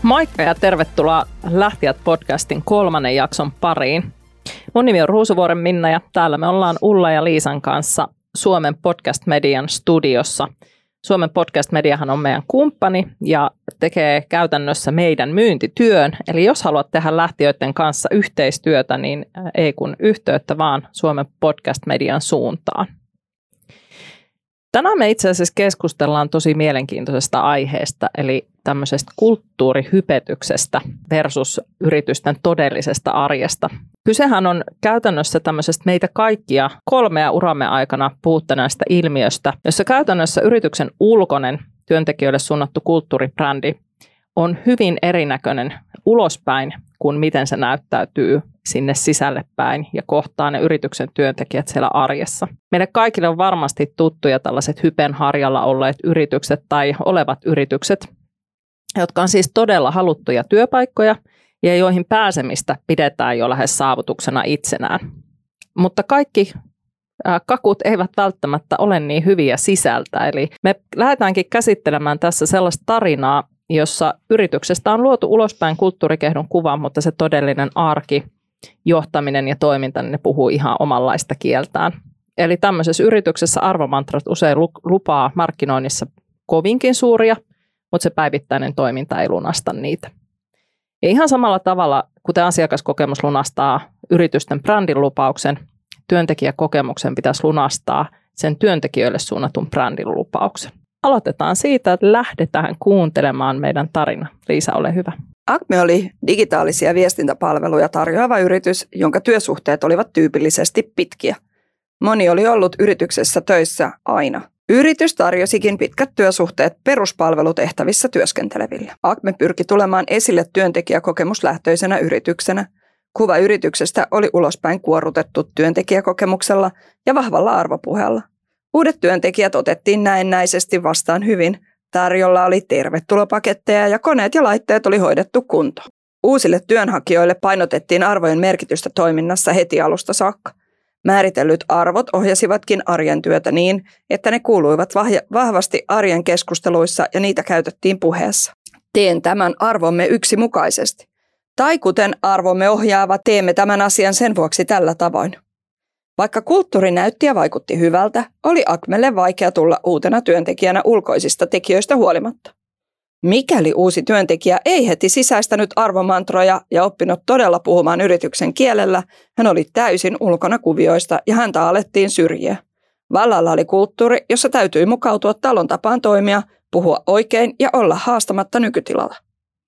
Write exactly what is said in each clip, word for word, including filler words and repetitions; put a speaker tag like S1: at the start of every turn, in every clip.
S1: Moikka ja tervetuloa Lähtijät-podcastin kolmannen jakson pariin. Mun nimi on Ruusuvuoren Minna ja täällä me ollaan Ulla ja Liisan kanssa Suomen Podcast-median studiossa. Suomen Podcast-mediahan on meidän kumppani ja tekee käytännössä meidän myyntityön. Eli jos haluat tehdä lähtiöiden kanssa yhteistyötä, niin ei kun yhteyttä vaan Suomen Podcast-median suuntaan. Tänään me itse asiassa keskustellaan tosi mielenkiintoisesta aiheesta, eli tämmöisestä kulttuurihypetyksestä versus yritysten todellisesta arjesta. Kysehän on käytännössä tämmöisestä meitä kaikkia kolmea uramme aikana puhuttaneesta ilmiöstä, jossa käytännössä yrityksen ulkoinen työntekijöille suunnattu kulttuuribrändi on hyvin erinäköinen ulospäin kuin miten se näyttäytyy sinne sisälle päin ja kohtaa ne yrityksen työntekijät siellä arjessa. Meille kaikille on varmasti tuttuja tällaiset hypen harjalla olleet yritykset tai olevat yritykset, jotka on siis todella haluttuja työpaikkoja ja joihin pääsemistä pidetään jo lähes saavutuksena itsenään. Mutta kaikki kakut eivät välttämättä ole niin hyviä sisältä, eli me lähdetäänkin käsittelemään tässä sellaista tarinaa, jossa yrityksestä on luotu ulospäin kulttuurikehdon kuva, mutta se todellinen arki, johtaminen ja toiminta, niin ne puhuu ihan omanlaista kieltään. Eli tämmöisessä yrityksessä arvomantrat usein lupaa markkinoinnissa kovinkin suuria, mutta se päivittäinen toiminta ei lunasta niitä. Ja ihan samalla tavalla, kuten asiakaskokemus lunastaa yritysten brändin lupauksen, työntekijäkokemuksen pitäisi lunastaa sen työntekijöille suunnatun brändin lupauksen. Aloitetaan siitä, että lähdetään kuuntelemaan meidän tarina. Liisa, ole hyvä.
S2: Acme oli digitaalisia viestintäpalveluja tarjoava yritys, jonka työsuhteet olivat tyypillisesti pitkiä. Moni oli ollut yrityksessä töissä aina. Yritys tarjosikin pitkät työsuhteet peruspalvelutehtävissä työskenteleville. Acme pyrki tulemaan esille työntekijäkokemuslähtöisenä yrityksenä. Kuva yrityksestä oli ulospäin kuorrutettu työntekijäkokemuksella ja vahvalla arvopuheella. Uudet työntekijät otettiin näennäisesti vastaan hyvin. Tarjolla oli tervetulopaketteja ja koneet ja laitteet oli hoidettu kuntoon. Uusille työnhakijoille painotettiin arvojen merkitystä toiminnassa heti alusta saakka. Määritellyt arvot ohjasivatkin arjen työtä niin, että ne kuuluivat vahvasti arjen keskusteluissa ja niitä käytettiin puheessa. Teen tämän arvomme yksimukaisesti. Tai kuten arvomme ohjaava, teemme tämän asian sen vuoksi tällä tavoin. Vaikka kulttuuri näytti ja vaikutti hyvältä, oli Acmelle vaikea tulla uutena työntekijänä ulkoisista tekijöistä huolimatta. Mikäli uusi työntekijä ei heti sisäistänyt arvomantroja ja oppinut todella puhumaan yrityksen kielellä, hän oli täysin ulkona kuvioista ja häntä alettiin syrjiä. Vallalla oli kulttuuri, jossa täytyi mukautua talon tapaan toimia, puhua oikein ja olla haastamatta nykytilalla.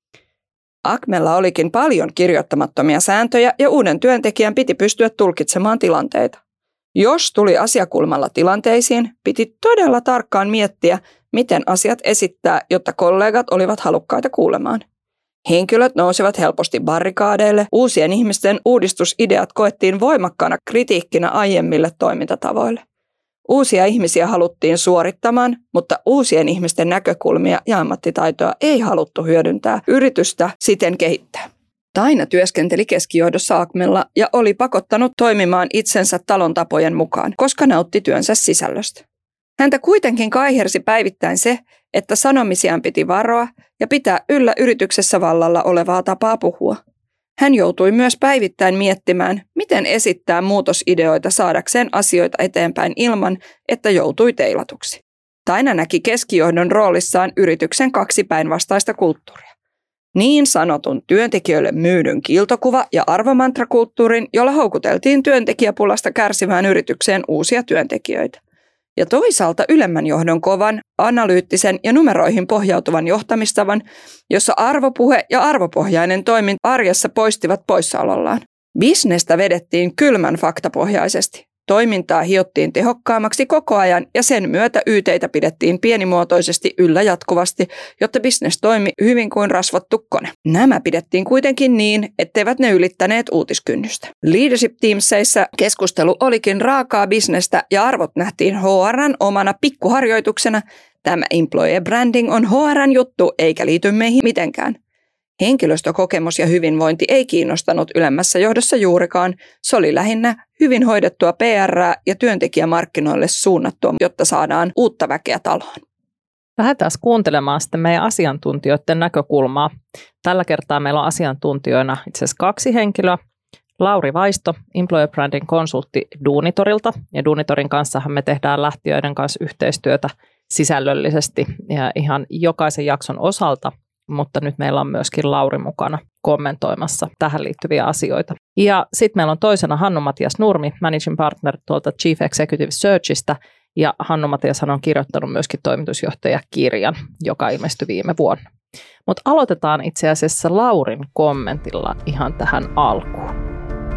S2: Acmella olikin paljon kirjoittamattomia sääntöjä ja uuden työntekijän piti pystyä tulkitsemaan tilanteita. Jos tuli asiakulmalla tilanteisiin, piti todella tarkkaan miettiä, miten asiat esittää, jotta kollegat olivat halukkaita kuulemaan. Henkilöt nousivat helposti barrikaadeille, uusien ihmisten uudistusideat koettiin voimakkaana kritiikkinä aiemmille toimintatavoille. Uusia ihmisiä haluttiin suorittamaan, mutta uusien ihmisten näkökulmia ja ammattitaitoa ei haluttu hyödyntää yritystä siten kehittää. Taina työskenteli keskijohdossa Acmella ja oli pakottanut toimimaan itsensä talon tapojen mukaan, koska nautti työnsä sisällöstä. Häntä kuitenkin kaihersi päivittäin se, että sanomisiaan piti varoa ja pitää yllä yrityksessä vallalla olevaa tapaa puhua. Hän joutui myös päivittäin miettimään, miten esittää muutosideoita saadakseen asioita eteenpäin ilman, että joutui teilatuksi. Taina näki keskijohdon roolissaan yrityksen kaksi päinvastaista kulttuuria. Niin sanotun työntekijöille myydyn kiiltokuva- ja arvomantrakulttuurin, jolla houkuteltiin työntekijäpulasta kärsivään yritykseen uusia työntekijöitä. Ja toisaalta ylemmän johdon kovan, analyyttisen ja numeroihin pohjautuvan johtamistavan, jossa arvopuhe ja arvopohjainen toiminta arjessa poistivat poissaolollaan. Bisnestä vedettiin kylmän faktapohjaisesti. Toimintaa hiottiin tehokkaammaksi koko ajan ja sen myötä yteitä pidettiin pienimuotoisesti yllä jatkuvasti, jotta bisnes toimi hyvin kuin rasvattu kone. Nämä pidettiin kuitenkin niin, etteivät ne ylittäneet uutiskynnystä. Leadership Teamseissä keskustelu olikin raakaa bisnestä ja arvot nähtiin H R:n omana pikkuharjoituksena. Tämä employer branding on H R:n juttu eikä liity meihin mitenkään. Henkilöstökokemus ja hyvinvointi ei kiinnostanut ylemmässä johdossa juurikaan. Se oli lähinnä hyvin hoidettua P R:ää ja työntekijämarkkinoille suunnattua, jotta saadaan uutta väkeä taloon.
S1: Lähdetään kuuntelemaan sitten meidän asiantuntijoiden näkökulmaa. Tällä kertaa meillä on asiantuntijoina itse asiassa kaksi henkilöä. Lauri Vaisto, Employer Branding konsultti Duunitorilta. Ja Duunitorin kanssahan me tehdään lähtiöiden kanssa yhteistyötä sisällöllisesti ja ihan jokaisen jakson osalta. Mutta nyt meillä on myöskin Lauri mukana kommentoimassa tähän liittyviä asioita. Ja sitten meillä on toisena Hannu-Matias Nurmi, Managing Partner tuolta Chief Executive Searchista. Ja Hannu-Matiashan on kirjoittanut myöskin toimitusjohtajakirjan, joka ilmestyi viime vuonna. Mutta aloitetaan itse asiassa Laurin kommentilla ihan tähän alkuun.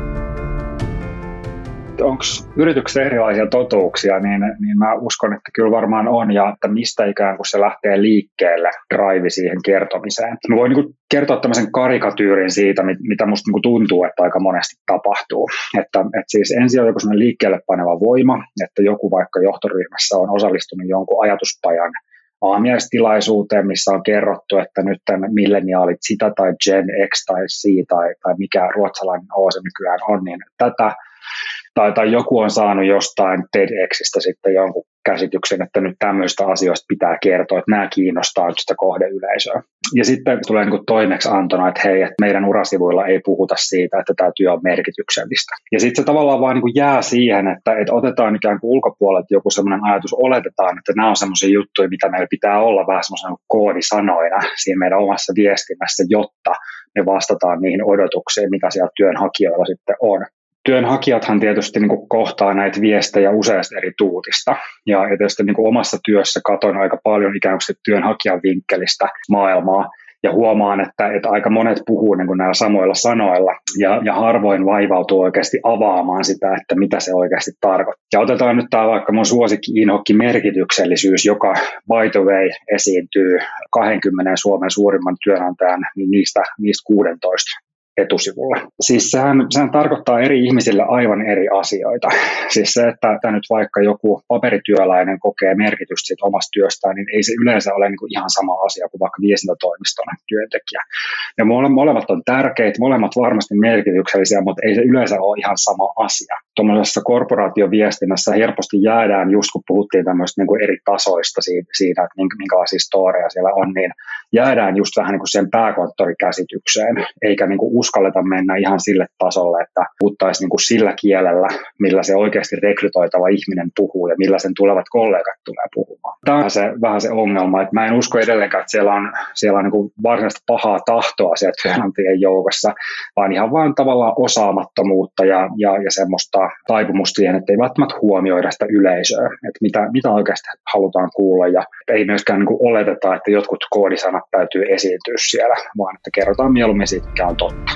S3: Onko yrityksessä erilaisia totuuksia, niin, niin mä uskon, että kyllä varmaan on, ja että mistä ikään kuin se lähtee liikkeelle, drive siihen kertomiseen. Mä voin niin kuin kertoa tämmöisen karikatyyrin siitä, mitä musta niin kuin tuntuu, että aika monesti tapahtuu. Että, että siis ensin on joku semmoinen liikkeelle paneva voima, että joku vaikka johtoryhmässä on osallistunut jonkun ajatuspajan aamiaistilaisuuteen, missä on kerrottu, että nyt milleniaalit sitä tai Gen X tai C tai, tai mikä ruotsalainen O se nykyään on, niin tätä. Tai, tai joku on saanut jostain TEDxistä sitten jonkun käsityksen, että nyt tämmöistä asioista pitää kertoa, että nämä kiinnostaa nyt sitä kohdeyleisöä. Ja sitten tulee niin kuin toimeksiantona, että hei, että meidän urasivuilla ei puhuta siitä, että tämä työ on merkityksellistä. Ja sitten se tavallaan vaan niin kuin jää siihen, että, että otetaan ikään kuin ulkopuolelta joku semmoinen ajatus, oletetaan, että nämä on semmoisia juttuja, mitä meillä pitää olla vähän semmoisena koodisanoina siinä meidän omassa viestinnässä, jotta me vastataan niihin odotuksiin, mitä siellä työnhakijoilla sitten on. Työnhakijathan tietysti niin kuin kohtaa näitä viestejä useasta eri tuutista. Ja tietysti niin kuin omassa työssä katon aika paljon ikään kuin työnhakijan vinkkelistä maailmaa. Ja huomaan, että, että aika monet puhuu niin kuin näillä samoilla sanoilla. Ja, ja harvoin vaivautuu oikeasti avaamaan sitä, että mitä se oikeasti tarkoittaa. Ja otetaan nyt tämä vaikka mun suosikki-inhokki merkityksellisyys, joka by the way esiintyy kaksikymmentä Suomen suurimman työnantajan, niin niistä, niistä kuusitoista etusivulla. Siis sehän, sehän tarkoittaa eri ihmisille aivan eri asioita. Siis se, että, että nyt vaikka joku paperityöläinen kokee merkitystä siitä omasta työstään, niin ei se yleensä ole niin kuin ihan sama asia kuin vaikka viestintätoimiston työntekijä. Ja molemmat on tärkeitä, molemmat varmasti merkityksellisiä, mutta ei se yleensä ole ihan sama asia. Tuollaisessa korporaatioviestinnässä helposti jäädään, just kun puhuttiin tämmöistä niin kuin eri tasoista siitä, siitä, että minkälaisia storeja siellä on, niin jäädään just vähän niin kuin sen pääkonttorikäsitykseen, eikä niin kuin uskalleta mennä ihan sille tasolle, että puhuttaisiin niin kuin sillä kielellä, millä se oikeasti rekrytoitava ihminen puhuu ja millä sen tulevat kollegat tulee puhumaan. Tämä on se, vähän se ongelma, että mä en usko edelleenkään, että siellä on, siellä on niin kuin varsinaista pahaa tahtoa siellä työnantajien joukossa, vaan ihan vaan tavallaan osaamattomuutta ja, ja, ja semmoista taipumusta siihen, että ei välttämättä huomioida sitä yleisöä, että mitä, mitä oikeasti halutaan kuulla ja ei myöskään niin kuin oleteta, että jotkut koodisanat täytyy esiintyä siellä, vaan että kerrotaan mieluummin siitä, mikä on totta.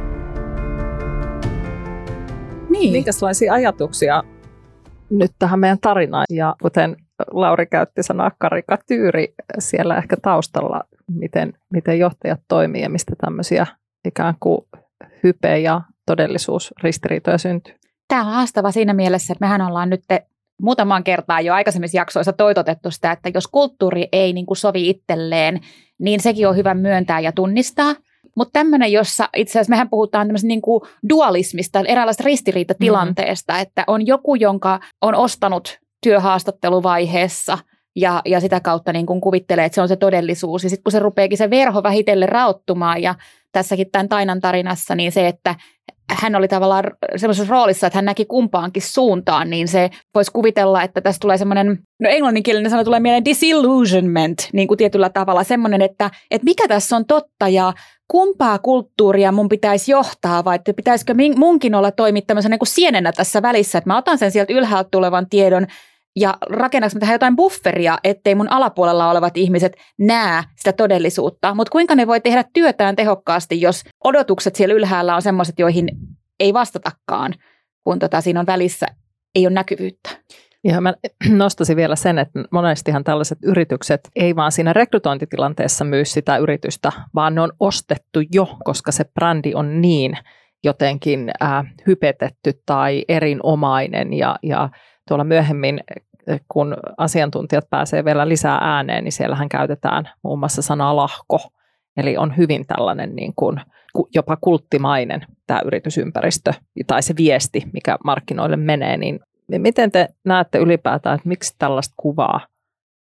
S1: Niin. Minkälaisia ajatuksia nyt tähän meidän tarinaan? Ja kuten Lauri käytti sanaa karikatyyri siellä ehkä taustalla, miten, miten johtajat toimii ja mistä tämmöisiä ikään kuin hype- ja todellisuusristiriitoja syntyy.
S4: Tämä on haastava siinä mielessä, että mehän ollaan nyt muutamaan kertaan jo aikaisemmissa jaksoissa toitotettu sitä, että jos kulttuuri ei niin kuin sovi itselleen, niin sekin on hyvä myöntää ja tunnistaa. Mutta tämmöinen, jossa itse asiassa mehän puhutaan tämmöisestä niin kuin dualismista, eräänlaista ristiriitatilanteesta, mm-hmm. että on joku, jonka on ostanut työhaastatteluvaiheessa ja, ja sitä kautta niin kuin kuvittelee, että se on se todellisuus. Ja sitten kun se rupeekin se verho vähitellen raottumaan ja tässäkin tämän Tainan tarinassa, niin se, että hän oli tavallaan semmoisessa roolissa, että hän näki kumpaankin suuntaan, niin se voisi kuvitella, että tässä tulee semmoinen, no englanninkielinen sana tulee mieleen disillusionment, niin kuin tietyllä tavalla semmoinen, että, että mikä tässä on totta ja kumpaa kulttuuria mun pitäisi johtaa, vai että pitäisikö munkin olla toimia tämmöisenä niin kuin sienenä tässä välissä, että mä otan sen sieltä ylhäältä tulevan tiedon ja rakennaks mä tähän jotain bufferia, ettei mun alapuolella olevat ihmiset näe sitä todellisuutta. Mutta kuinka ne voi tehdä työtään tehokkaasti, jos odotukset siellä ylhäällä on semmoiset, joihin ei vastatakaan, kun tota siinä on välissä ei ole näkyvyyttä.
S1: Ja mä nostaisin vielä sen, että monestihan tällaiset yritykset ei vaan siinä rekrytointitilanteessa myy sitä yritystä, vaan ne on ostettu jo, koska se brändi on niin jotenkin äh, hypetetty tai erinomainen ja, ja tuolla myöhemmin, kun asiantuntijat pääsee vielä lisää ääneen, niin siellähän käytetään muun muassa sanaa lahko. Eli on hyvin tällainen niin kuin, jopa kulttimainen tämä yritysympäristö tai se viesti, mikä markkinoille menee. Niin miten te näette ylipäätään, että miksi tällaista kuvaa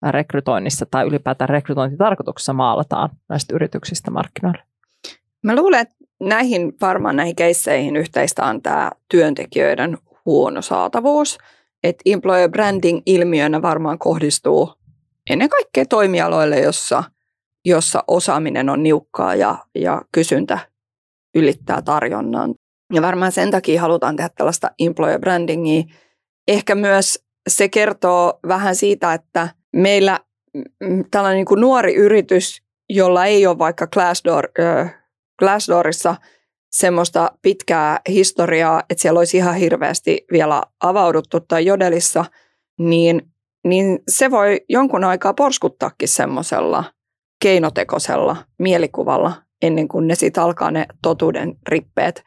S1: rekrytoinnissa tai ylipäätään rekrytointitarkoituksessa maalataan näistä yrityksistä markkinoille?
S2: Mä luulen, että näihin varmaan näihin keisseihin yhteistä on tämä työntekijöiden huono saatavuus. Että employer branding ilmiönä varmaan kohdistuu ennen kaikkea toimialoille, jossa, jossa osaaminen on niukkaa ja, ja kysyntä ylittää tarjonnan. Ja varmaan sen takia halutaan tehdä tällaista employer brandingia. Ehkä myös se kertoo vähän siitä, että meillä tällainen niin kuin nuori yritys, jolla ei ole vaikka Glassdoor, äh, Glassdoorissa semmoista pitkää historiaa, että siellä olisi ihan hirveästi vielä avauduttu tai Jodelissa, niin, niin se voi jonkun aikaa porskuttaakin semmoisella keinotekoisella mielikuvalla ennen kuin ne sitten alkaa ne totuuden rippeet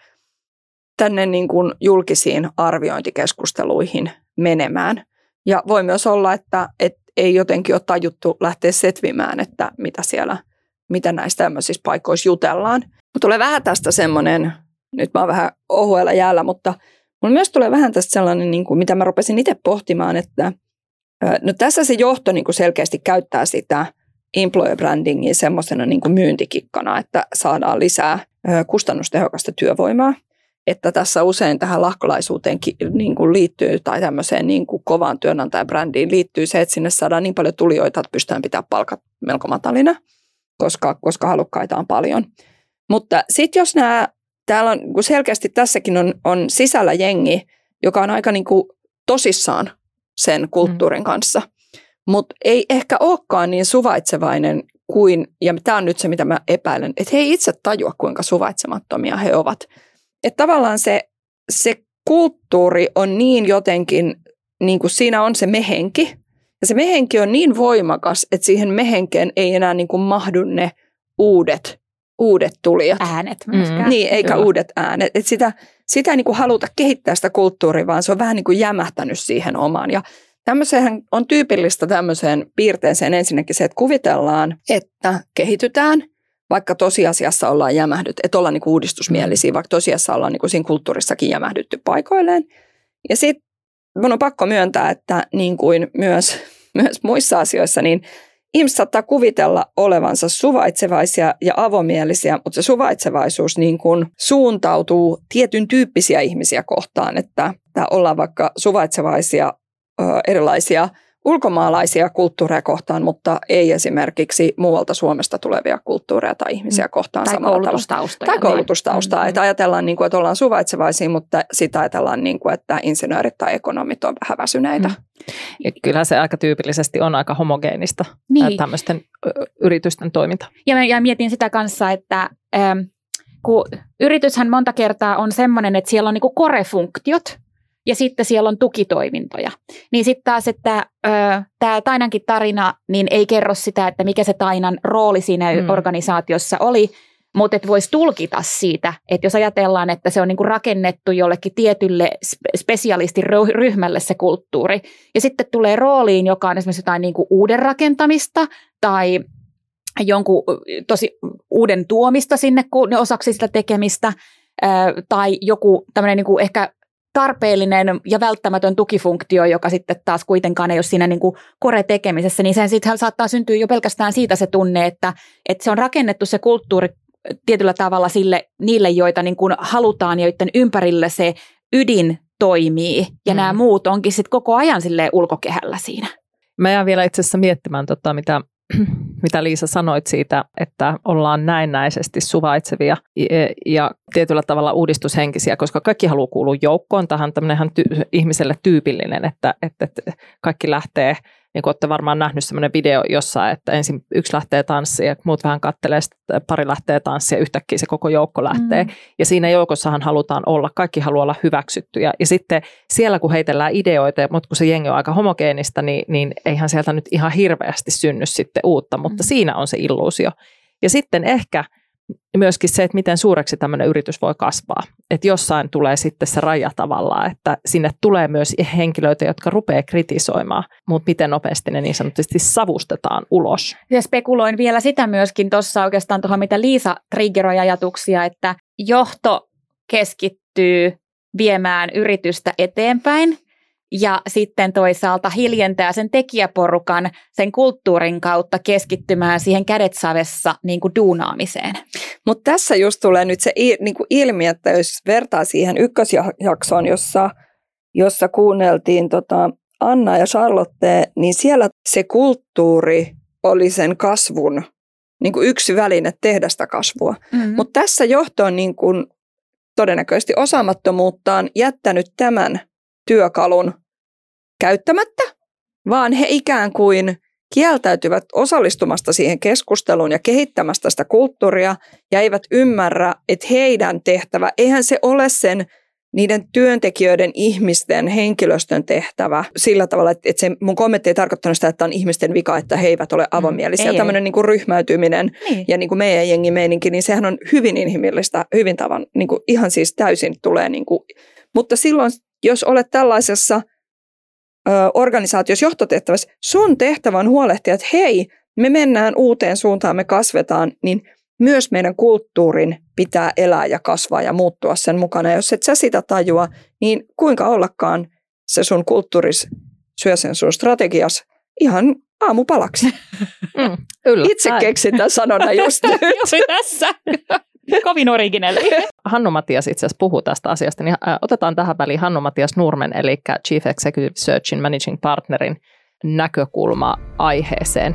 S2: tänne niin kuin julkisiin arviointikeskusteluihin menemään. Ja voi myös olla, että et ei jotenkin ole tajuttu lähteä setvimään, että mitä siellä, mitä näissä tämmöisissä paikoissa jutellaan. Mutta tulee vähän tästä semmoinen, nyt mä oon vähän ohuella jäällä, mutta mulla myös tulee vähän tästä sellainen, niin kuin, mitä mä rupesin itse pohtimaan, että no tässä se johto niin kuin selkeästi käyttää sitä employer brandingia semmoisena niin kuin myyntikikkana, että saadaan lisää kustannustehokasta työvoimaa. Että tässä usein tähän lahkolaisuuteen niin kuin liittyy tai tämmöiseen niin kuin kovaan työnantajabrändiin liittyy se, että sinne saadaan niin paljon tulijoita, että pystytään pitämään palkat melko matalina, koska, koska halukkaita on paljon. Mutta sitten jos nämä, täällä on selkeästi tässäkin on, on sisällä jengi, joka on aika niin kuin tosissaan sen kulttuurin kanssa, mutta ei ehkä olekaan niin suvaitsevainen kuin, ja tämä on nyt se, mitä mä epäilen, että he ei itse tajua, kuinka suvaitsemattomia he ovat. Että tavallaan se, se kulttuuri on niin jotenkin, niin kuin siinä on se mehenki, ja se mehenki on niin voimakas, että siihen mehenkeen ei enää niin kuin mahdu ne uudet, uudet tulijat.
S4: Äänet myöskään.
S2: Niin, eikä Joo. uudet äänet. Että sitä, sitä ei niin kuin haluta kehittää sitä kulttuuria, vaan se on vähän niin kuin jämähtänyt siihen omaan. Ja tämmöiseen on tyypillistä tämmöiseen piirteeseen ensinnäkin se, että kuvitellaan, että kehitytään, vaikka tosiasiassa ollaan jämähdytty, että ollaan niinku uudistusmielisiä, vaikka tosiasiassa ollaan niinku siinä kulttuurissakin jämähdytty paikoilleen. Ja sitten mun on pakko myöntää, että niin kuin myös, myös muissa asioissa, niin ihmiset saattaa kuvitella olevansa suvaitsevaisia ja avomielisiä, mutta se suvaitsevaisuus niin kuin suuntautuu tietyn tyyppisiä ihmisiä kohtaan, että, että ollaan vaikka suvaitsevaisia ö, erilaisia ulkomaalaisia kulttuureja kohtaan, mutta ei esimerkiksi muualta Suomesta tulevia kulttuureja tai ihmisiä kohtaan
S4: tai
S2: samalla
S4: koulutustaustoja.
S2: Tai koulutustaustaa. Mm-hmm. Että ajatellaan, niin kuin, että ollaan suvaitsevaisia, mutta sitä ajatellaan, niin kuin, että insinöörit tai ekonomit on vähän väsyneitä.
S1: Mm. Ja kyllä se aika tyypillisesti on aika homogeenista
S4: niin.
S1: tämmöisten yritysten toiminta.
S4: Ja, ja mietin sitä kanssa, että ähm, kun yrityshän monta kertaa on semmoinen, että siellä on niinku core-funktiot, ja sitten siellä on tukitoimintoja. Niin sitten taas, että tämä Tainankin tarina niin ei kerro sitä, että mikä se Tainan rooli siinä mm. organisaatiossa oli, mutta että voisi tulkita siitä, että jos ajatellaan, että se on niinku rakennettu jollekin tietylle spesialistiryhmälle se kulttuuri, ja sitten tulee rooliin, joka on esimerkiksi jotain niinku uuden rakentamista tai jonkun tosi uuden tuomista sinne osaksi sitä tekemistä, tai joku tämmöinen niinku ehkä tarpeellinen ja välttämätön tukifunktio, joka sitten taas kuitenkaan ei ole siinä niin kuin core-tekemisessä, niin sen sitten saattaa syntyä jo pelkästään siitä se tunne, että, että se on rakennettu se kulttuuri tietyllä tavalla sille, niille, joita niin kuin halutaan ja joiden ympärillä se ydin toimii. Ja mm. nämä muut onkin sitten koko ajan silleen ulkokehällä siinä.
S1: Mä jään vielä itse asiassa miettimään, tota, mitä, mitä Liisa sanoit siitä, että ollaan näennäisesti suvaitsevia ja, ja tietyllä tavalla uudistushenkisiä, koska kaikki haluaa kuulua joukkoon. Tähän tämmöinen ty- ihmiselle tyypillinen, että, että, että kaikki lähtee, niin kuin olette varmaan nähnyt semmoinen video jossain, että ensin yksi lähtee tanssiin ja muut vähän kattelee, pari lähtee tanssiin ja yhtäkkiä se koko joukko lähtee. Mm. Ja siinä joukossahan halutaan olla, kaikki haluaa olla hyväksyttyjä. Ja sitten siellä kun heitellään ideoita, mutta kun se jengi on aika homogeenista, niin, niin eihän sieltä nyt ihan hirveästi synny sitten uutta, mutta mm. siinä on se illuusio. Ja sitten ehkä myöskin se, että miten suureksi tämmöinen yritys voi kasvaa. Että jossain tulee sitten se raja tavallaan, että sinne tulee myös henkilöitä, jotka rupeaa kritisoimaan, mutta miten nopeasti ne niin sanotusti savustetaan ulos.
S4: Ja spekuloin vielä sitä myöskin tuossa oikeastaan tuohon, mitä Liisa triggeroi ajatuksia, että johto keskittyy viemään yritystä eteenpäin, ja sitten toisaalta hiljentää sen tekijäporukan sen kulttuurin kautta keskittymään siihen kädet savessa niin kuin duunaamiseen.
S2: Mutta tässä just tulee nyt se niin kuin ilmi, että jos vertaa siihen ykkösjaksoon, jossa, jossa kuunneltiin tota Anna ja Charlotte, niin siellä se kulttuuri oli sen kasvun niin kuin yksi väline tehdä sitä kasvua. Mm-hmm. Mutta tässä johto on niin kuin todennäköisesti osaamattomuuttaan jättänyt tämän työkalun käyttämättä, vaan he ikään kuin kieltäytyvät osallistumasta siihen keskusteluun ja kehittämästä sitä kulttuuria ja eivät ymmärrä, että heidän tehtävä, eihän se ole sen niiden työntekijöiden, ihmisten, henkilöstön tehtävä sillä tavalla, että se mun kommentti ei tarkoittanut sitä, että on ihmisten vika, että he eivät ole avomielisiä. Mm, Tämmöinen niin kuin ryhmäytyminen niin. ja niin kuin meidän jengi meininki, niin sehän on hyvin inhimillistä, hyvin tavan, niin kuin ihan siis täysin tulee. Niin kuin, mutta silloin, jos olet tällaisessa ö, organisaatiossa johtotehtävässä, sun tehtävä on huolehtia, että hei, me mennään uuteen suuntaan, me kasvetaan, niin myös meidän kulttuurin pitää elää ja kasvaa ja muuttua sen mukana. Ja jos et sä sitä tajua, niin kuinka ollakaan se sun kulttuuris syö sen sun strategias ihan aamupalaksi.
S1: Mm,
S2: Itse keksin tämän sanona just nyt.
S4: tässä. Kovin originelli.
S1: Hannu-Matias itse asiassa puhuu tästä asiasta, niin otetaan tähän väliin Hannu-Matias Nurmen, eli Chief Executive Searchin Managing Partnerin näkökulma aiheeseen.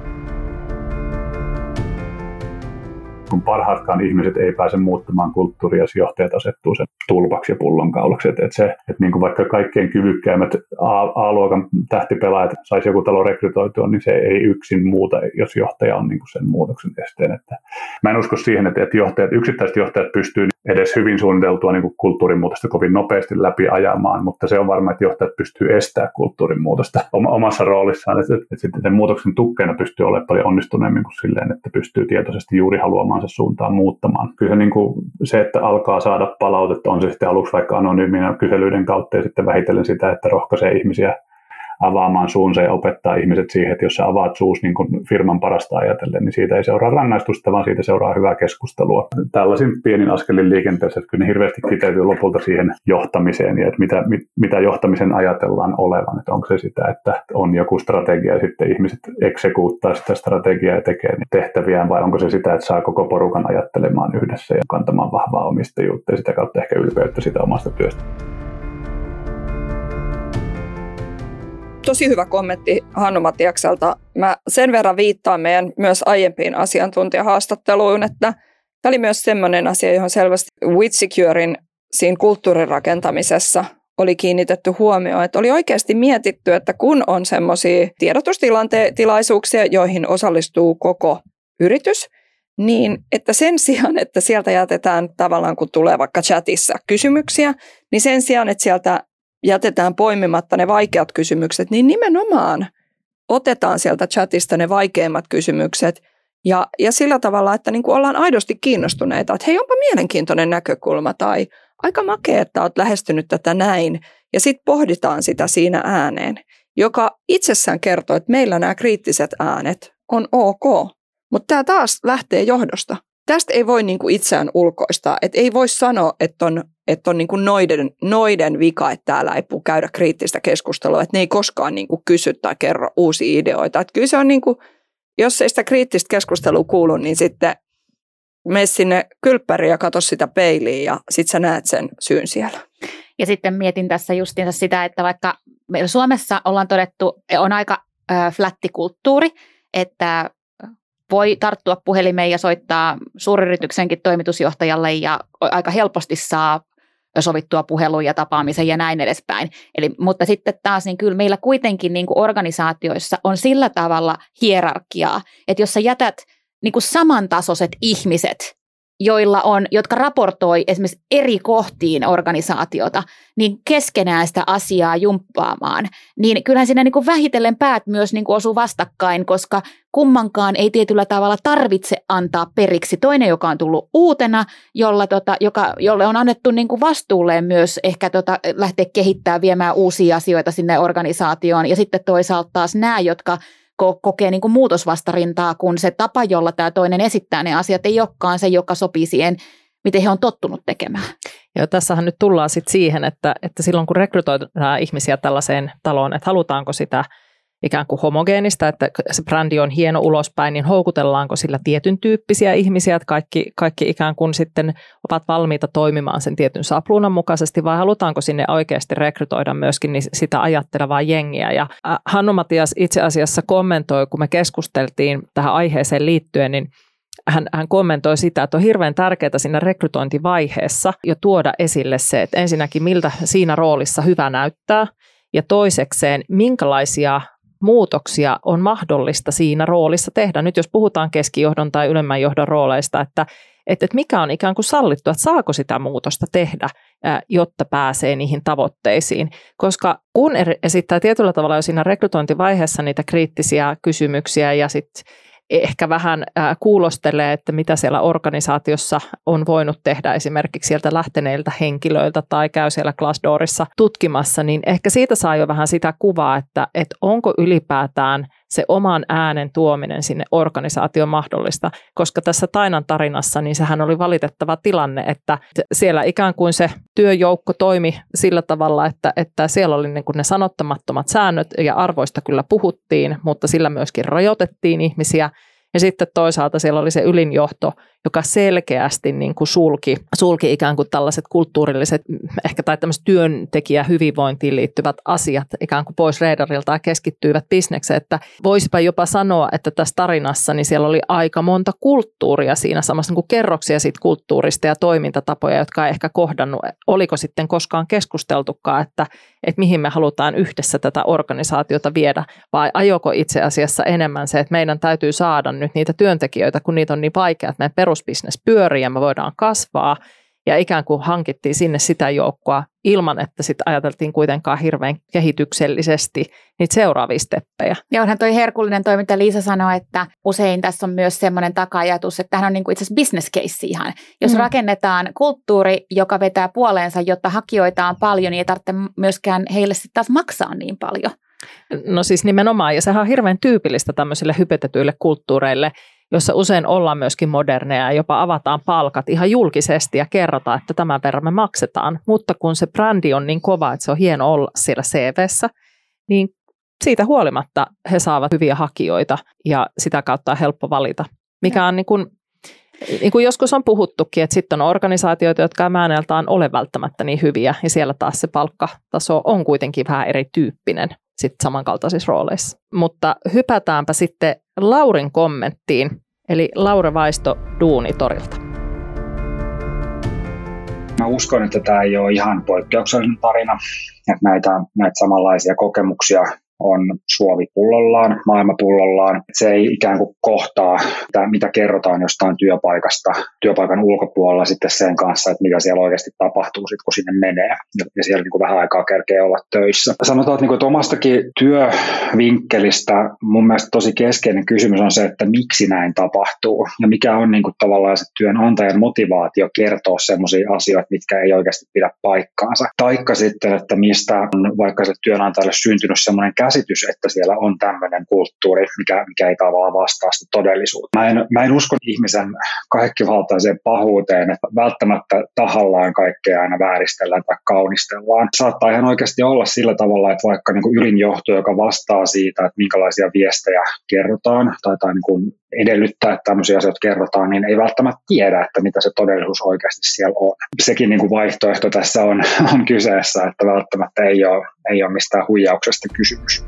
S5: Kun parhaatkaan ihmiset ei pääse muuttamaan kulttuuria, jos johtajat asettuu sen tulpaksi ja pullonkaulaksi. Että et se, et niin kuin vaikka kaikkein kyvykkäimmät A-luokan tähtipelaajat saisi joku talo rekrytoitua, niin se ei yksin muuta, jos johtaja on niin kuin sen muutoksen esteen. Että mä en usko siihen, että, että johtajat, yksittäiset johtajat pystyy edes hyvin suunniteltua niin kuin kulttuurimuutosta kovin nopeasti läpi ajamaan, mutta se on varma, että johtajat pystyy estämään kulttuurimuutosta omassa roolissaan. Että, että sitten sen muutoksen tukkeena pystyy olemaan paljon onnistuneemmin kuin silleen, että pystyy tietoisesti juuri haluamaan se suuntaan muuttamaan. Kyllä se, niin kuin, se, että alkaa saada palautetta, on se sitten aluksi vaikka anonyyminä kyselyiden kautta ja sitten vähitellen sitä, että rohkaisee ihmisiä avaamaan suunsa ja opettaa ihmiset siihen, että jos sä avaat suus niin kuin firman parasta ajatellen, niin siitä ei seuraa rangaistusta, vaan siitä seuraa hyvää keskustelua. Tällaisin pienin askelin liikenteessä, että kyllä ne hirveästi kiteytyy lopulta siihen johtamiseen ja että mitä, mit, mitä johtamisen ajatellaan olevan. Että onko se sitä, että on joku strategia ja sitten ihmiset eksekuuttaa sitä strategiaa ja tekee tehtäviään, vai onko se sitä, että saa koko porukan ajattelemaan yhdessä ja kantamaan vahvaa omistajuutta ja sitä kautta ehkä ylpeyttä sitä omasta työstä.
S2: Tosi hyvä kommentti Hannu-Matiakselta. Mä sen verran viittaan meidän myös aiempiin asiantuntijahaastatteluun, että tämä oli myös semmoinen asia, johon selvästi WithSecuren siinä kulttuurin rakentamisessa oli kiinnitetty huomioon, että oli oikeasti mietitty, että kun on semmoisia tiedotustilaisuuksia, joihin osallistuu koko yritys, niin että sen sijaan, että sieltä jätetään tavallaan, kun tulee vaikka chatissa kysymyksiä, niin sen sijaan, että sieltä jätetään poimimatta ne vaikeat kysymykset, niin nimenomaan otetaan sieltä chatista ne vaikeimmat kysymykset ja, ja sillä tavalla, että niin kuin ollaan aidosti kiinnostuneita, että hei, onpa mielenkiintoinen näkökulma tai aika makea, että olet lähestynyt tätä näin ja sitten pohditaan sitä siinä ääneen, joka itsessään kertoo, että meillä nämä kriittiset äänet on ok, mutta tämä taas lähtee johdosta. Tästä ei voi niin kuin itseään ulkoistaa, että ei voi sanoa, että on että on niin kuin noiden, noiden vika, että täällä ei käydä kriittistä keskustelua, että ne ei koskaan niin kuin kysy tai kerro uusia ideoita. Että kyllä se on niin kuin, jos ei sitä kriittistä keskustelua kuulu, niin sitten mene sinne kylppäriin ja katso sitä peiliin ja sitten sä näet sen syyn siellä.
S4: Ja sitten mietin tässä justiinsa sitä, että vaikka meillä Suomessa ollaan todettu, on aika äh, flätti kulttuuri, että voi tarttua puhelimeen ja soittaa suuryrityksenkin toimitusjohtajalle ja aika helposti saa sovittua puhelun ja tapaamisen ja näin edespäin. Eli, mutta sitten taas niin kyllä meillä kuitenkin niin kuin organisaatioissa on sillä tavalla hierarkiaa, että jos sä jätät niin kuin samantasoiset ihmiset, joilla on, jotka raportoi esimerkiksi eri kohtiin organisaatiota, niin keskenään sitä asiaa jumppaamaan, niin kyllähän siinä niin kuin vähitellen päät myös niin kuin osuu vastakkain, koska kummankaan ei tietyllä tavalla tarvitse antaa periksi. Toinen, joka on tullut uutena, jolla, tota, joka, jolle on annettu niin kuin vastuulleen myös ehkä tota, lähteä kehittämään, viemään uusia asioita sinne organisaatioon, ja sitten toisaalta taas nämä, jotka kokee niin kuin muutosvastarintaa, kun se tapa, jolla tämä toinen esittää ne asiat, ei olekaan se, joka sopii siihen, miten he on tottunut tekemään.
S1: Ja tässähän nyt tullaan sitten siihen, että, että silloin kun rekrytoidaan ihmisiä tällaiseen taloon, että halutaanko sitä ikään kuin homogeenista, että se brändi on hieno ulospäin, niin houkutellaanko sillä tietyn tyyppisiä ihmisiä, että kaikki, kaikki ikään kuin sitten ovat valmiita toimimaan sen tietyn sapluunan mukaisesti, vai halutaanko sinne oikeasti rekrytoida myöskin sitä ajattelevaa jengiä. Ja Hannu-Matias itse asiassa kommentoi, kun me keskusteltiin tähän aiheeseen liittyen, niin Hän, hän kommentoi sitä, että on hirveän tärkeää siinä rekrytointivaiheessa jo tuoda esille se, että ensinnäkin miltä siinä roolissa hyvä näyttää ja toisekseen minkälaisia muutoksia on mahdollista siinä roolissa tehdä. Nyt jos puhutaan keskijohdon tai ylemmän johdon rooleista, että, että, että mikä on ikään kuin sallittu, että saako sitä muutosta tehdä, jotta pääsee niihin tavoitteisiin. Koska kun esittää tietyllä tavalla jo siinä rekrytointivaiheessa niitä kriittisiä kysymyksiä ja sitten ehkä vähän kuulostelee, että mitä siellä organisaatiossa on voinut tehdä esimerkiksi sieltä lähteneiltä henkilöiltä tai käy siellä Glassdoorissa tutkimassa, niin ehkä siitä saa jo vähän sitä kuvaa, että, että onko ylipäätään se oman äänen tuominen sinne organisaation mahdollista, koska tässä Tainan tarinassa niin sehän oli valitettava tilanne, että siellä ikään kuin se työjoukko toimi sillä tavalla, että, että siellä oli niin kuin ne sanottamattomat säännöt ja arvoista kyllä puhuttiin, mutta sillä myöskin rajoitettiin ihmisiä. Ja sitten toisaalta siellä oli se ylinjohto, joka selkeästi niin kuin sulki, sulki ikään kuin tällaiset kulttuurilliset, ehkä tai tämmöiset työntekijähyvinvointiin liittyvät asiat ikään kuin pois reedarilta ja keskittyivät bisnekseen. Että voisipa jopa sanoa, että tässä tarinassa niin siellä oli aika monta kulttuuria siinä samassa niin kuin kerroksia siitä kulttuurista ja toimintatapoja, jotka ei ehkä kohdannut. Oliko sitten koskaan keskusteltukaan, että, että mihin me halutaan yhdessä tätä organisaatiota viedä, vai ajoko itse asiassa enemmän se, että meidän täytyy saada nyt niitä työntekijöitä, kun niitä on niin vaikea, että meidän perusbisnes pyörii ja me voidaan kasvaa. Ja ikään kuin hankittiin sinne sitä joukkoa ilman, että sitten ajateltiin kuitenkaan hirveän kehityksellisesti niitä seuraavia steppejä.
S4: Ja onhan toi herkullinen toi, mitä Liisa sanoi, että usein tässä on myös semmoinen taka-ajatus, että tämähän on niinku itse asiassa business case ihan. Jos mm. rakennetaan kulttuuri, joka vetää puoleensa, jotta hakijoita on paljon, niin ei tarvitse myöskään heille sitten taas maksaa niin paljon.
S1: No siis nimenomaan, ja sehän on hirveän tyypillistä tämmöisille hypetetyille kulttuureille, jossa usein ollaan myöskin moderneja ja jopa avataan palkat ihan julkisesti ja kerrotaan, että tämän verran me maksetaan. Mutta kun se brändi on niin kova, että se on hieno olla siellä C V:ssä, niin siitä huolimatta he saavat hyviä hakijoita ja sitä kautta on helppo valita. Mikä on niin kuin, niin kuin joskus on puhuttukin, että sitten on organisaatioita, jotka ei määneltään ole välttämättä niin hyviä ja siellä taas se palkkataso on kuitenkin vähän erityyppinen sitten samankaltaisissa rooleissa. Mutta hypätäänpä sitten Laurin kommenttiin, eli Laura Vaisto Duunitorilta.
S3: Mä uskon, että tämä ei ole ihan poikkeuksellinen tarina, että näitä, näitä samanlaisia kokemuksia on Suomi pullollaan, maailma pullollaan. Se ei ikään kuin kohtaa, mitä kerrotaan jostain työpaikasta, työpaikan ulkopuolella sitten sen kanssa, että mitä siellä oikeasti tapahtuu, sit, kun sinne menee. Ja siellä niin kuin vähän aikaa kerkee olla töissä. Sanotaan, että, niin kuin, että omastakin työvinkkelistä mun mielestä tosi keskeinen kysymys on se, että miksi näin tapahtuu. Ja mikä on niin kuin, tavallaan se työnantajan motivaatio kertoa sellaisia asioita, mitkä ei oikeasti pidä paikkaansa. Taikka sitten, että mistä on vaikka se työnantajalle syntynyt sellainen käsitys, että siellä on tämmöinen kulttuuri, mikä, mikä ei tavallaan vastaa sitä todellisuutta. Mä en, mä en usko ihmisen kaikkivaltaiseen pahuuteen, että välttämättä tahallaan kaikkea aina vääristellään tai kaunistellaan. Saattaa ihan oikeasti olla sillä tavalla, että vaikka niin kuin ylinjohto, joka vastaa siitä, että minkälaisia viestejä kerrotaan tai, tai niin kuin edellyttää, että tämmöisiä asioita kerrotaan, niin ei välttämättä tiedä, että mitä se todellisuus oikeasti siellä on. Sekin niin kuin vaihtoehto tässä on, on kyseessä, että välttämättä ei ole, ei ole mistään huijauksesta kysymys.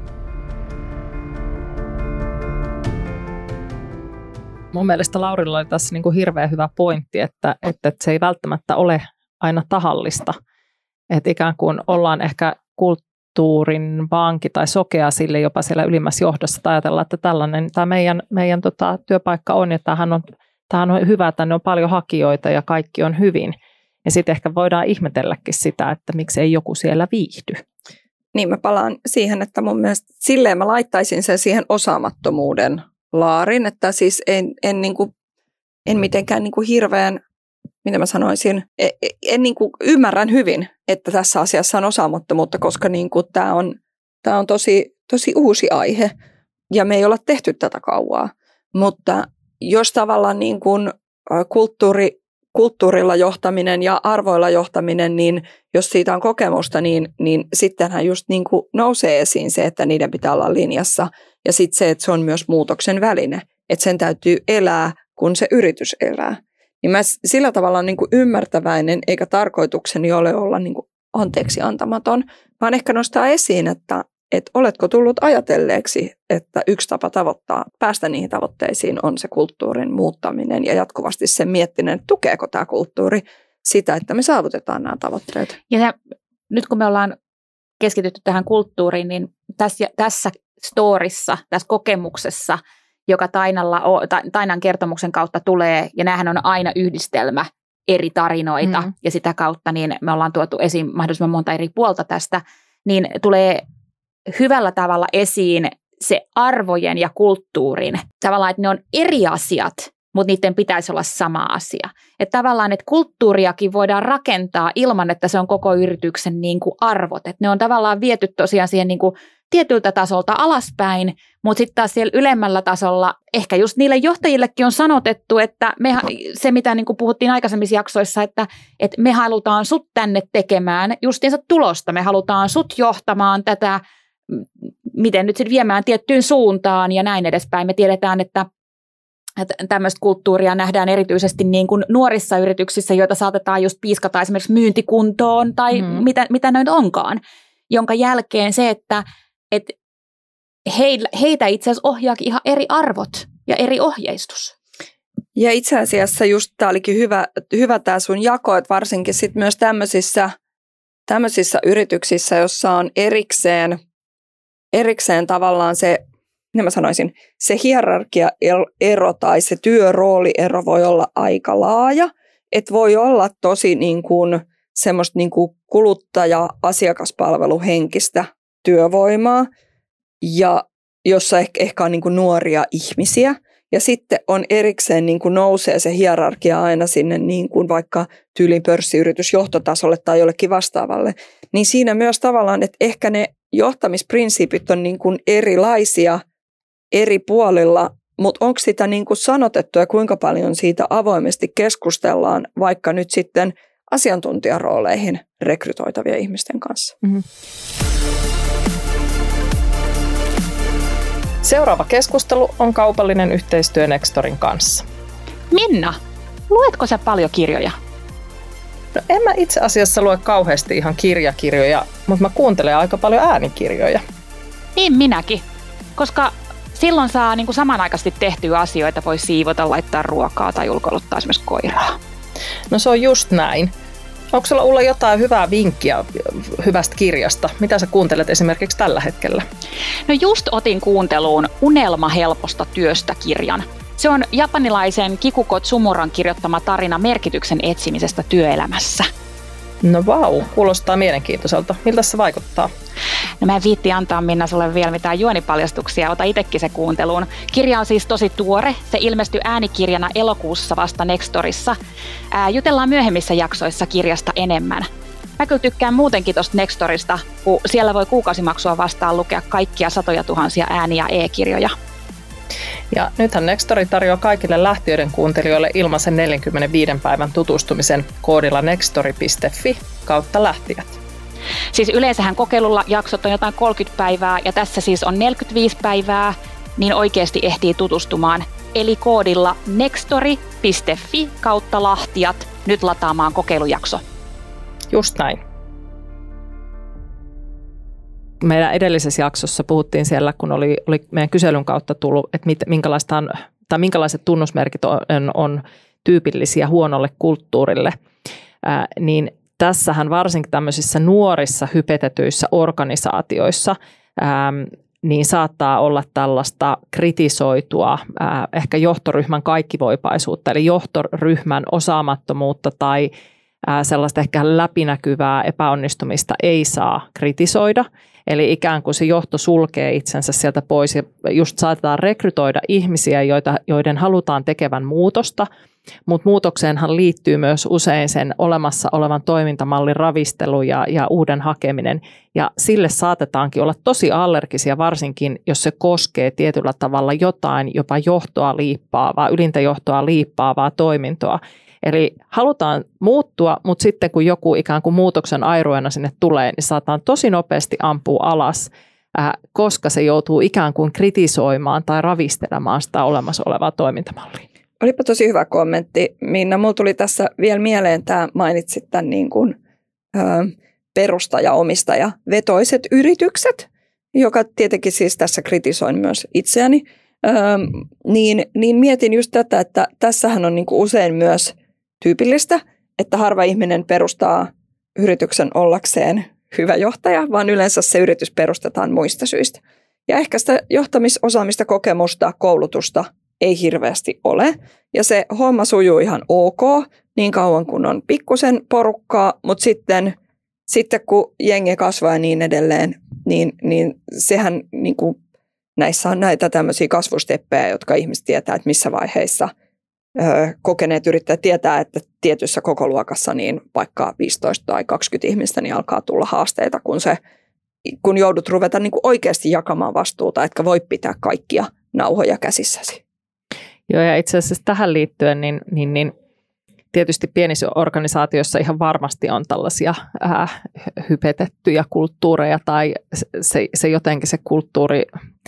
S1: Mun mielestä Laurilla oli tässä niin kuin hirveän hyvä pointti, että, että se ei välttämättä ole aina tahallista. Että ikään kuin ollaan ehkä kulttuurin vanki tai sokea sille jopa siellä ylimmässä johdossa, tai ajatellaan, että tällainen tämä meidän, meidän tota, työpaikka on, ja tämähän on, tämähän on hyvä, tänne on paljon hakijoita ja kaikki on hyvin. Ja sitten ehkä voidaan ihmetelläkin sitä, että miksi ei joku siellä viihdy.
S2: Niin mä palaan siihen, että mun mielestä silleen mä laittaisin sen siihen osaamattomuuden laarin, että siis en, en, niin kuin, en mitenkään niin kuin hirveän, mitä mä sanoisin, en, en niin kuin ymmärrän hyvin, että tässä asiassa on osaamattomuutta, koska niin kuin tämä on, tämä on tosi, tosi uusi aihe ja me ei olla tehty tätä kauaa. Mutta jos tavallaan niin kuin kulttuuri kulttuurilla johtaminen ja arvoilla johtaminen, niin jos siitä on kokemusta, niin, niin sittenhän just niin kuin nousee esiin se, että niiden pitää olla linjassa. Ja sitten se, että se on myös muutoksen väline, että sen täytyy elää, kun se yritys elää. Niin mä sillä tavalla on niin kuin ymmärtäväinen, eikä tarkoitukseni ole olla niin kuin anteeksi antamaton, vaan ehkä nostaa esiin, että, että oletko tullut ajatelleeksi, että yksi tapa tavoittaa, päästä niihin tavoitteisiin on se kulttuurin muuttaminen ja jatkuvasti sen miettinen, että tukeeko tämä kulttuuri sitä, että me saavutetaan nämä tavoitteet.
S4: Ja se, nyt kun me ollaan keskitytty tähän kulttuuriin, niin tässä, tässä storissa, tässä kokemuksessa, joka Tainalla on, Tainan kertomuksen kautta tulee, ja näähän on aina yhdistelmä eri tarinoita, mm. ja sitä kautta niin me ollaan tuotu esiin mahdollisimman monta eri puolta tästä, niin tulee hyvällä tavalla esiin se arvojen ja kulttuurin. Tavallaan, että ne on eri asiat, mutta niiden pitäisi olla sama asia. Että tavallaan, että kulttuuriakin voidaan rakentaa ilman, että se on koko yrityksen niin kuin arvot. Että ne on tavallaan viety tosiaan siihen niin kuin tietyltä tasolta alaspäin, mutta sitten taas siellä ylemmällä tasolla ehkä just niille johtajillekin on sanotettu, että me, se mitä niin kuin puhuttiin aikaisemmissa jaksoissa, että, että me halutaan sut tänne tekemään justiinsa tulosta, me halutaan sut johtamaan tätä, miten nyt sitten viemään tiettyyn suuntaan ja näin edespäin. Me tiedetään, että että tämmöistä kulttuuria nähdään erityisesti niin kuin nuorissa yrityksissä, joita saatetaan just piiskata esimerkiksi myyntikuntoon tai mm. mitä, mitä ne onkaan, jonka jälkeen se, että että heitä itse asiassa ohjaakin ihan eri arvot ja eri ohjeistus.
S2: Ja itse asiassa just tämä olikin hyvä, hyvä tämä sun jako, että varsinkin sit myös tämmöisissä, tämmöisissä yrityksissä, jossa on erikseen, erikseen tavallaan se, niin mä sanoisin, se hierarkiaero tai se työrooliero voi olla aika laaja, että voi olla tosi niin kuin semmoista niin kuin kuluttaja-asiakaspalveluhenkistä työvoimaa, ja jossa ehkä, ehkä on niin kuin nuoria ihmisiä. Ja sitten on erikseen niin kuin nousee se hierarkia aina sinne niin kuin vaikka tyylin pörssiyritysjohtotasolle tai jollekin vastaavalle. Niin siinä myös tavallaan, että ehkä ne johtamisprinsiipit on niin kuin erilaisia eri puolilla, mutta onko sitä niin kuin sanotettu ja kuinka paljon siitä avoimesti keskustellaan vaikka nyt sitten asiantuntijarooleihin rekrytoitavia ihmisten kanssa. Mm-hmm.
S1: Seuraava keskustelu on kaupallinen yhteistyö Nextorin kanssa.
S4: Minna, luetko sä paljon kirjoja?
S1: No en mä itse asiassa lue kauheasti ihan kirjakirjoja, mutta mä kuuntelen aika paljon äänikirjoja.
S4: Niin minäkin, koska silloin saa niin kuin samanaikaisesti tehtyä asioita, voi siivota, laittaa ruokaa tai ulkoiluttaa esimerkiksi koiraa.
S1: No se on just näin. Onko sulla Ulla jotain hyvää vinkkiä hyvästä kirjasta? Mitä sä kuuntelet esimerkiksi tällä hetkellä?
S4: No just otin kuunteluun Unelma helposta työstä -kirjan. Se on japanilaisen Kikuko Tsumuran kirjoittama tarina merkityksen etsimisestä työelämässä.
S1: No vau, kuulostaa mielenkiintoiselta. Miltä se vaikuttaa?
S4: No mä en viitti antaa Minna sulle vielä mitään juonipaljastuksia, ota itsekin se kuunteluun. Kirja on siis tosi tuore, se ilmestyi äänikirjana elokuussa vasta Nextorissa. Ää, jutellaan myöhemmissä jaksoissa kirjasta enemmän. Mä kyllä tykkään muutenkin tosta Nextorista, kun siellä voi kuukausimaksua vastaan lukea kaikkia satoja tuhansia ääni- ja e-kirjoja.
S1: Ja nythän Nextori tarjoaa kaikille lähtiöiden kuuntelijoille ilmaisen neljänkymmenenviiden päivän tutustumisen koodilla nextori piste fi kautta lähtijät.
S4: Siis yleensähän kokeilulla jaksot on jotain kolmekymmentä päivää ja tässä siis on neljäkymmentäviisi päivää, niin oikeasti ehtii tutustumaan. Eli koodilla nextori piste fi kautta lahtijat nyt lataamaan kokeilujakso.
S1: Just näin. Meidän edellisessä jaksossa puhuttiin siellä, kun oli, oli meidän kyselyn kautta tullut, että mit, minkälaista on, tai minkälaiset tunnusmerkit on, on tyypillisiä huonolle kulttuurille, ää, niin tässähän varsinkin tämmöisissä nuorissa hypetetyissä organisaatioissa ää, niin saattaa olla tällaista kritisoitua, ää, ehkä johtoryhmän kaikkivoipaisuutta, eli johtoryhmän osaamattomuutta tai ää, sellaista ehkä läpinäkyvää epäonnistumista ei saa kritisoida. Eli ikään kuin se johto sulkee itsensä sieltä pois ja just saatetaan rekrytoida ihmisiä, joita, joiden halutaan tekevän muutosta, mutta muutokseenhan liittyy myös usein sen olemassa olevan toimintamallin ravistelu ja, ja uuden hakeminen. Ja sille saatetaankin olla tosi allergisia, varsinkin jos se koskee tietyllä tavalla jotain jopa johtoa liippaavaa, ylintä johtoa liippaavaa toimintoa. Eli halutaan muuttua, mutta sitten kun joku ikään kuin muutoksen airuena sinne tulee, niin saataan tosi nopeasti ampua alas, äh, koska se joutuu ikään kuin kritisoimaan tai ravistelemaan sitä olemassa olevaa toimintamallia.
S2: Olipa tosi hyvä kommentti, Minna. Mulla tuli tässä vielä mieleen tämä, mainitsit tämän niin kuin, ö, perustaja-omistaja vetoiset yritykset, joka tietenkin siis tässä kritisoin myös itseäni. Ö, niin, niin mietin just tätä, että tässähän on niin kuin usein myös tyypillistä, että harva ihminen perustaa yrityksen ollakseen hyvä johtaja, vaan yleensä se yritys perustetaan muista syistä. Ja ehkä sitä johtamisosaamista, kokemusta, koulutusta ei hirveästi ole. Ja se homma sujuu ihan ok niin kauan kun on pikkusen porukkaa, mutta sitten, sitten kun jengi kasvaa ja niin edelleen, niin, niin sehän niin kuin, näissä on näitä tämmöisiä kasvusteppejä, jotka ihmiset tietää, että missä vaiheissa ö, kokeneet yrittäjät tietää, että tietyssä kokoluokassa niin vaikka viisitoista tai kaksikymmentä ihmistä niin alkaa tulla haasteita, kun, se, kun joudut ruveta niin kuin oikeasti jakamaan vastuuta, etkä voi pitää kaikkia nauhoja käsissäsi.
S1: Joo, ja itse asiassa tähän liittyen, niin, niin, niin tietysti pienissä organisaatioissa ihan varmasti on tällaisia ää, hypetettyjä kulttuureja, tai se, se jotenkin se kulttuuri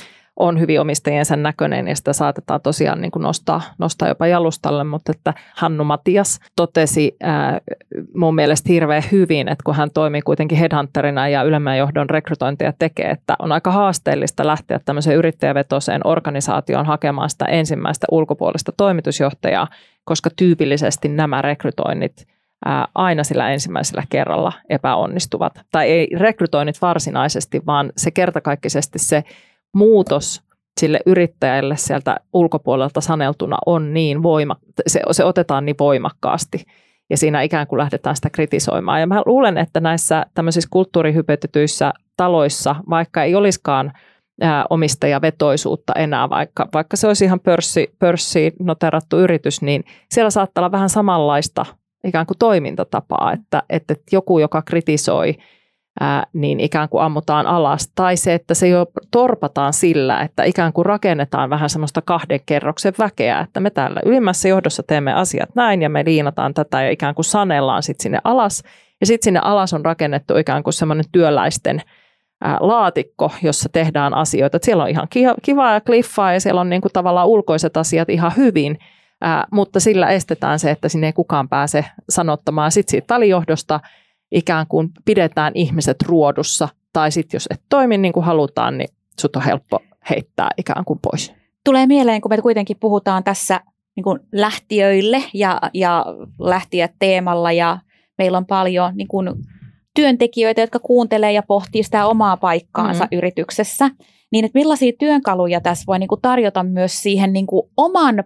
S1: on hyvin omistajiensa näköinen, ja sitä saatetaan tosiaan niin kuin nostaa, nostaa jopa jalustalle, mutta että Hannu Matias totesi ää, mun mielestä hirveän hyvin, että kun hän toimii kuitenkin headhunterina ja ylemmän johdon rekrytointia tekee, että on aika haasteellista lähteä tämmöiseen yrittäjävetoiseen organisaatioon hakemaan sitä ensimmäistä ulkopuolista toimitusjohtajaa, koska tyypillisesti nämä rekrytoinnit ää, aina sillä ensimmäisellä kerralla epäonnistuvat. Tai ei rekrytoinnit varsinaisesti, vaan se kertakaikkisesti se muutos sille yrittäjälle sieltä ulkopuolelta saneltuna on niin voima, se, se otetaan niin voimakkaasti ja siinä ikään kuin lähdetään sitä kritisoimaan. Ja mä luulen, että näissä tämmöisissä kulttuurihypetetyissä taloissa, vaikka ei olisikaan ää, omistajavetoisuutta enää, vaikka, vaikka se olisi ihan pörssi, pörssiin noterattu yritys, niin siellä saattaa olla vähän samanlaista ikään kuin toimintatapaa, että, että joku, joka kritisoi, Ää, niin ikään kuin ammutaan alas, tai se, että se jo torpataan sillä, että ikään kuin rakennetaan vähän semmoista kahden kerroksen väkeä, että me täällä ylimmässä johdossa teemme asiat näin, ja me liinataan tätä, ja ikään kuin sanellaan sitten sinne alas, ja sitten sinne alas on rakennettu ikään kuin semmoinen työläisten ää, laatikko, jossa tehdään asioita. Et siellä on ihan kivaa ja kliffaa, ja siellä on niin kuin tavallaan ulkoiset asiat ihan hyvin, ää, mutta sillä estetään se, että sinne ei kukaan pääse sanottamaan. Sitten siitä välijohdosta ikään kuin pidetään ihmiset ruodussa, tai sitten jos et toimi niin kuin halutaan, niin sut on helppo heittää ikään kuin pois.
S4: Tulee mieleen, kun me kuitenkin puhutaan tässä niin kuin lähtiöille ja, ja lähtijät teemalla, ja meillä on paljon niin kuin työntekijöitä, jotka kuuntelee ja pohtii sitä omaa paikkaansa mm-hmm. yrityksessä, niin että millaisia työkaluja tässä voi niin kuin tarjota myös siihen niin kuin oman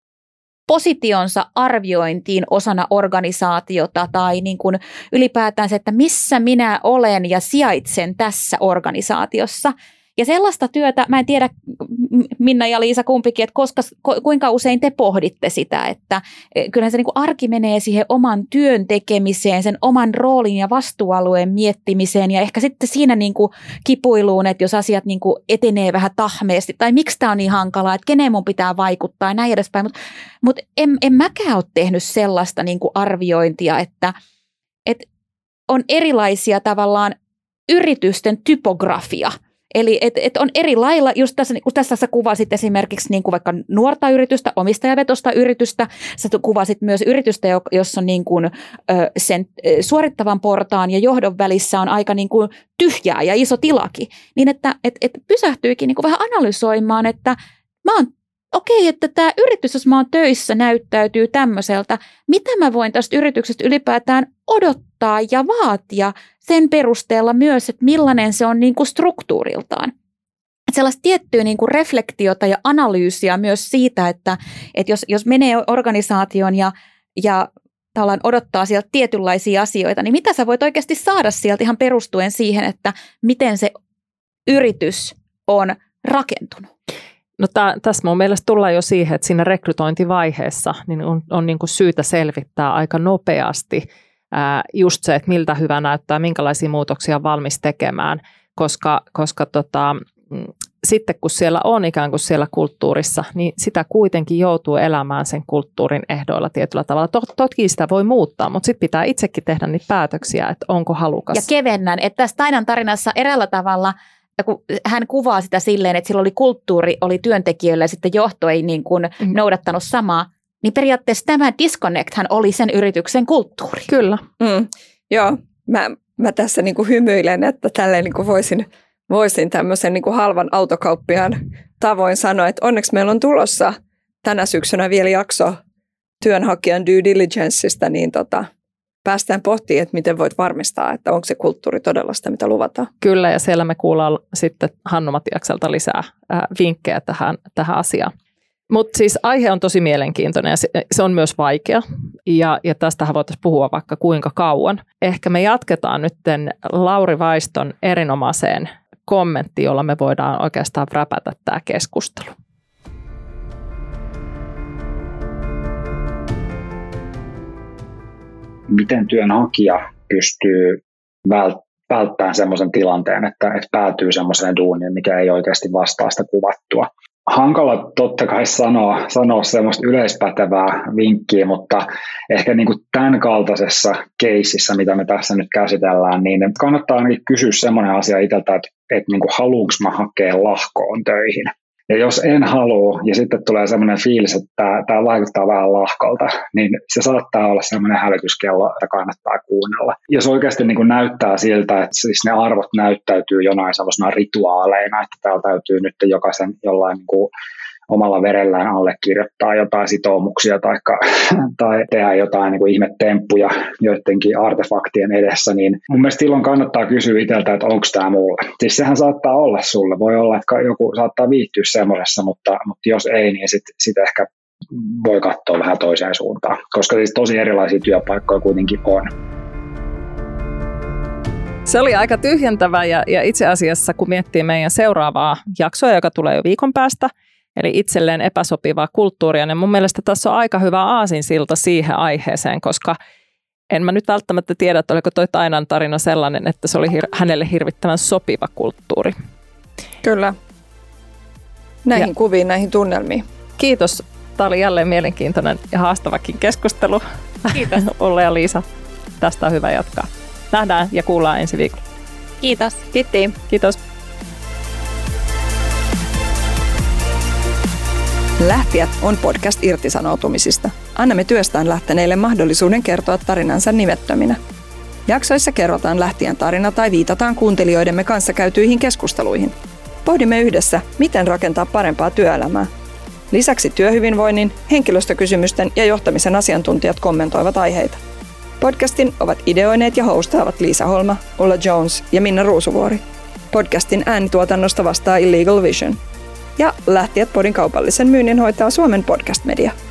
S4: positionsa arviointiin osana organisaatiota tai niin kuin ylipäätään se, että missä minä olen ja sijaitsen tässä organisaatiossa. Ja sellaista työtä, mä en tiedä Minna ja Liisa kumpikin, että koska, kuinka usein te pohditte sitä, että kyllähän se niin kuin arki menee siihen oman työn tekemiseen, sen oman roolin ja vastuualueen miettimiseen ja ehkä sitten siinä niin kuin kipuiluun, että jos asiat niin kuin etenee vähän tahmeesti tai miksi tämä on niin hankalaa, että keneen mun pitää vaikuttaa ja näin edespäin, mutta mut en, en mäkään ole tehnyt sellaista niin kuin arviointia, että, että on erilaisia tavallaan yritysten typografia. Eli et, et on eri lailla, just tässä, kun tässä sä kuvasit esimerkiksi niin kuin vaikka nuorta yritystä, omistajavetosta yritystä, sä kuvasit myös yritystä, jossa on niin kuin, ö, sen suorittavan portaan ja johdon välissä on aika niin kuin tyhjää ja iso tilakin, niin että et, et pysähtyykin niin kuin vähän analysoimaan, että mä oon okei, että tämä yritys, jos mä oon töissä, näyttäytyy tämmöiseltä, mitä mä voin tästä yrityksestä ylipäätään odottaa ja vaatia sen perusteella myös, että millainen se on niin kuin struktuuriltaan. Että sellaista tiettyä niin kuin reflektiota ja analyysiä myös siitä, että, että jos, jos menee organisaatioon ja, ja tavallaan odottaa sieltä tietynlaisia asioita, niin mitä sä voit oikeasti saada sieltä ihan perustuen siihen, että miten se yritys on rakentunut.
S1: No tää, tässä mun mielestä tullaan jo siihen, että siinä rekrytointivaiheessa niin on, on niin kuin syytä selvittää aika nopeasti ää, just se, että miltä hyvä näyttää, minkälaisia muutoksia on valmis tekemään, koska, koska tota, sitten kun siellä on ikään kuin siellä kulttuurissa, niin sitä kuitenkin joutuu elämään sen kulttuurin ehdoilla tietyllä tavalla. Toki sitä voi muuttaa, mutta sitten pitää itsekin tehdä niitä päätöksiä, että onko halukas.
S4: Ja kevennän, että tässä Tainan tarinassa eräällä tavalla, kun hän kuvaa sitä silleen, että sillä oli kulttuuri, oli työntekijöillä ja sitten johto ei niin kuin mm. noudattanut samaa, niin periaatteessa tämä disconnect-hän oli sen yrityksen kulttuuri.
S1: Kyllä.
S2: Mm. Joo, mä, mä tässä niin kuin hymyilen, että tälleen niin kuin voisin... Voisin tämmöisen niin kuin halvan autokauppiaan tavoin sanoa, että onneksi meillä on tulossa tänä syksynä vielä jakso työnhakijan due diligenceista, niin tota, päästään pohtimaan, että miten voit varmistaa, että onko se kulttuuri todella sitä, mitä luvataan.
S1: Kyllä, ja siellä me kuullaan sitten Hannu Matiakselta lisää äh, vinkkejä tähän, tähän asiaan. Mutta siis aihe on tosi mielenkiintoinen ja se, se on myös vaikea ja, ja tästähän voitaisiin puhua vaikka kuinka kauan. Ehkä me jatketaan nyt Lauri Vaiston erinomaiseen kommenttiin, jolla me voidaan oikeastaan räpätä tämä keskustelu.
S3: Miten työnhakija pystyy välttämään semmoisen tilanteen, että, että päätyy semmoiseen duuniin, mikä ei oikeasti vastaa sitä kuvattua? Hankala totta kai sanoa, sanoa semmoista yleispätevää vinkkiä, mutta ehkä niin kuin tämän kaltaisessa keississä, mitä me tässä nyt käsitellään, niin kannattaa ainakin kysyä semmoinen asia itseltä, että, että niin kuin haluanko mä hakea lahkoon töihin. Ja jos en halua, ja sitten tulee semmoinen fiilis, että tämä, tämä vaikuttaa vähän lahkolta, niin se saattaa olla semmoinen hälytyskello, että kannattaa kuunnella. Jos oikeasti niin kuin näyttää siltä, että siis ne arvot näyttäytyy jonain semmoisena rituaaleina, että täällä täytyy nyt jokaisen jollain niin kuin omalla verellään allekirjoittaa jotain sitoumuksia taikka, tai tehdä jotain niin kuin ihmetemppuja joidenkin artefaktien edessä, niin mun mielestä silloin kannattaa kysyä itseltä, että onko tämä mulle. Siis sehän saattaa olla sulle. Voi olla, että joku saattaa viihtyä semmoisessa, mutta, mutta jos ei, niin sitten sit ehkä voi katsoa vähän toiseen suuntaan, koska siis tosi erilaisia työpaikkoja kuitenkin on.
S1: Se oli aika tyhjentävä ja, ja itse asiassa, kun miettii meidän seuraavaa jaksoa, joka tulee jo viikon päästä, eli itselleen epäsopivaa kulttuuria, niin mun mielestä tässä on aika hyvä aasinsilta siihen aiheeseen, koska en mä nyt välttämättä tiedä, että oliko toi Tainan tarina sellainen, että se oli hir- hänelle hirvittävän sopiva kulttuuri.
S2: Kyllä. Näihin
S1: ja.
S2: kuviin, näihin tunnelmiin.
S1: Kiitos. Tämä oli jälleen mielenkiintoinen ja haastavakin keskustelu.
S4: Kiitos.
S1: Ulla ja Liisa, tästä on hyvä jatkaa. Nähdään ja kuullaan ensi viikolla.
S4: Kiitos.
S2: Kiitti.
S1: Kiitos.
S2: Lähtijät on podcast irtisanoutumisista. Annamme työstään lähteneille mahdollisuuden kertoa tarinansa nimettöminä. Jaksoissa kerrotaan lähtijän tarina tai viitataan kuuntelijoidemme kanssa käytyihin keskusteluihin. Pohdimme yhdessä, miten rakentaa parempaa työelämää. Lisäksi työhyvinvoinnin, henkilöstökysymysten ja johtamisen asiantuntijat kommentoivat aiheita. Podcastin ovat ideoineet ja hostaavat Liisa Holma, Ulla Jones ja Minna Ruusuvuori. Podcastin äänituotannosta vastaa Illegal Vision. Ja Lähtijät podin kaupallisen myynnin hoitaa Suomen Podcast Media.